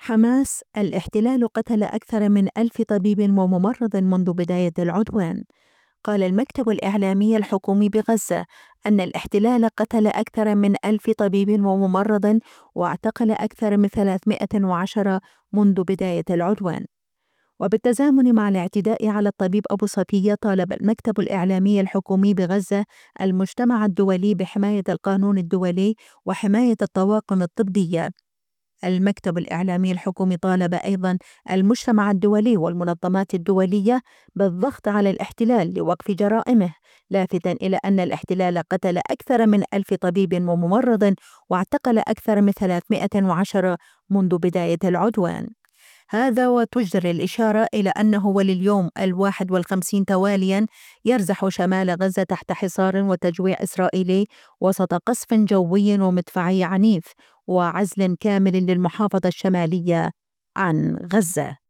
حماس: الاحتلال قتل أكثر من 1000 طبيب وممرض منذ بداية العدوان. قال المكتب الإعلامي الحكومي بغزة أن الاحتلال قتل أكثر من 1000 طبيب وممرض واعتقل أكثر من 310 منذ بداية العدوان. وبالتزامن مع الاعتداء على الطبيب أبو صفية، طالب المكتب الإعلامي الحكومي بغزة المجتمع الدولي بحماية القانون الدولي وحماية الطواقم الطبية. المكتب الإعلامي الحكومي طالب أيضا المجتمع الدولي والمنظمات الدولية بالضغط على الاحتلال لوقف جرائمه، لافتا إلى أن الاحتلال قتل أكثر من 1000 طبيب وممرض واعتقل أكثر من 310 منذ بداية العدوان. هذا وتجدر الإشارة إلى أنه ولليوم 51 تواليا يرزح شمال غزة تحت حصار وتجويع إسرائيلي وسط قصف جوي ومدفعي عنيف وعزل كامل للمحافظة الشمالية عن غزة.